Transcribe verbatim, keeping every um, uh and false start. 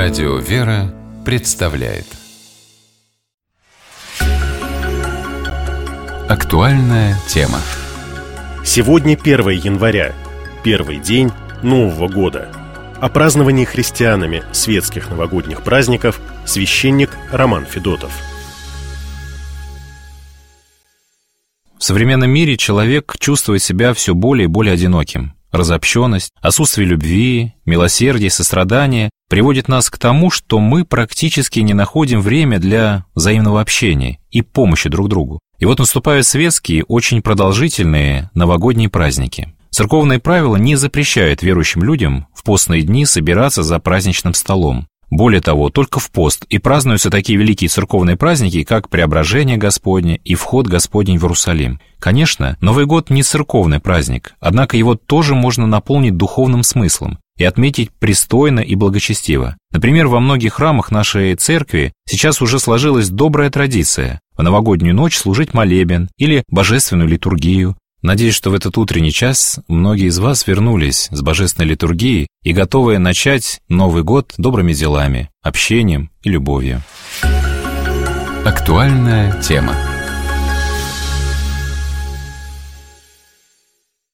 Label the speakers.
Speaker 1: Радио «Вера» представляет актуальная тема.
Speaker 2: Сегодня первое января, первый день Нового года. О праздновании христианами светских новогодних праздников священник Роман Федотов.
Speaker 3: В современном мире человек чувствует себя все более и более одиноким. Разобщенность, отсутствие любви, милосердия, сострадания приводит нас к тому, что мы практически не находим время для взаимного общения и помощи друг другу. И вот наступают светские, очень продолжительные новогодние праздники. Церковные правила не запрещают верующим людям в постные дни собираться за праздничным столом. Более того, только в пост и празднуются такие великие церковные праздники, как Преображение Господне и Вход Господень в Иерусалим. Конечно, Новый год не церковный праздник, однако его тоже можно наполнить духовным смыслом и отметить пристойно и благочестиво. Например, во многих храмах нашей церкви сейчас уже сложилась добрая традиция в новогоднюю ночь служить молебен или божественную литургию. Надеюсь, что в этот утренний час многие из вас вернулись с божественной литургии и готовы начать Новый год добрыми делами, общением и любовью.
Speaker 1: Актуальная тема.